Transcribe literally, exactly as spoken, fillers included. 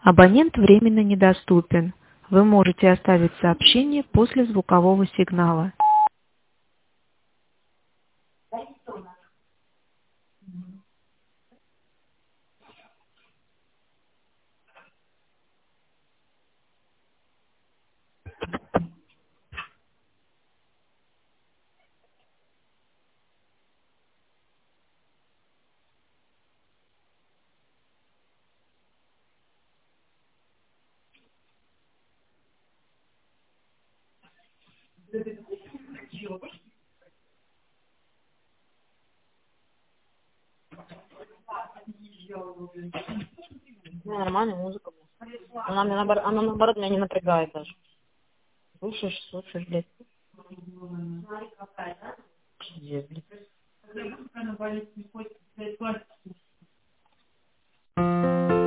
Абонент временно недоступен. Вы можете оставить сообщение после звукового сигнала. Ну, нормальная музыка. Она, меня наоборот, она наоборот меня не напрягает даже. Слушаешь, слушаешь, блядь. Пиздец, блядь.